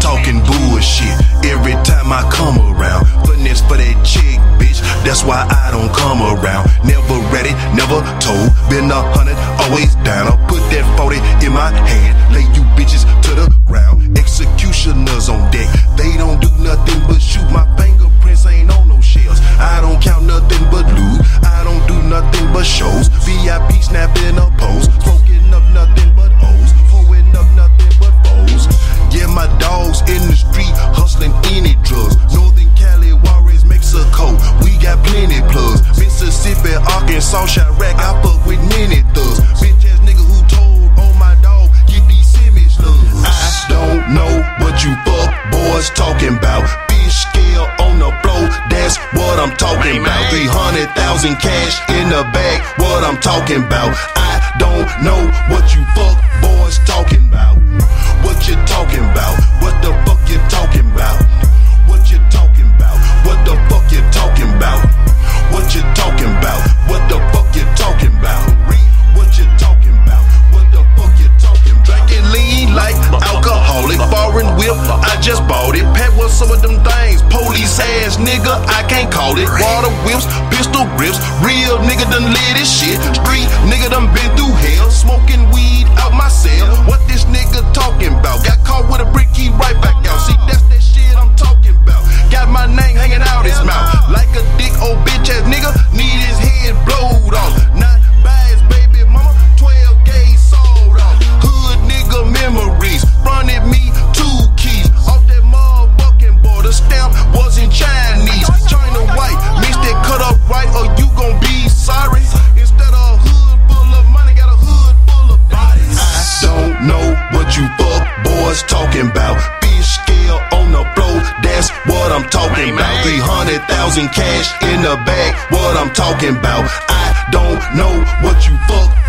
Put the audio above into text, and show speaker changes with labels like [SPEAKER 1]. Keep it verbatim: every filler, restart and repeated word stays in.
[SPEAKER 1] talking bullshit every time I come around. Finesse for that chick, bitch, that's why I don't come around. Never ready, never told, been a hundred, always down. I'll put that forty in my hand, lay you bitches to the ground. Executioners on deck, they don't do nothing but shoot. My fingerprints ain't on no shells. I don't count nothing but loot, I don't do nothing but shows. V I P snapping up pose, smoking up nothing but O's, pulling up nothing but foes. Yeah, my dogs in the street hustling any drugs. Northern Cali, Juarez, Mexico, we got plenty plugs. Mississippi, Arkansas, Chirac, I fuck with many thugs. Bitch ass nigga who told on my dog, get these Simmons slugs. I don't know what you fuck boys talking about. Fish scale on the floor, that's what I'm talking about. Three hundred thousand cash in the bag, what I'm talking about. I don't know what you fuck boys talking about. What you talking about? What the fuck you talking about? What you talking about? What the fuck you talking about? What you talking about? What the fuck you talking about? What you talking about? What the fuck you talking about? Drinking lean like alcoholic, foreign whip, I just bought it. Pack with some of them things, police ass nigga, I can't call it. Water whips, pistol grips, real nigga done lit this shit. Street nigga done been through hell, smoking weed out my cell. What this nigga talking about? Got caught with a brick, he right back out. See, that's that shit I'm talking about. Got my name hanging out his mouth like a dick old bitch ass nigga, need his head blowed off. Not by his baby mama, twelve gauge sold off. Hood nigga memories, fronted me two keys off that motherfucking board. The stamp wasn't Chinese, China white, mixed that cut up right or you gon' be sorry. Instead of a hood full of money, got a hood full of bodies. I don't know what you fuck boys talking about. Fish scale on the floor, that's what I'm talking about. Three hundred thousand cash in the bag, what I'm talking about. I don't know what you fuck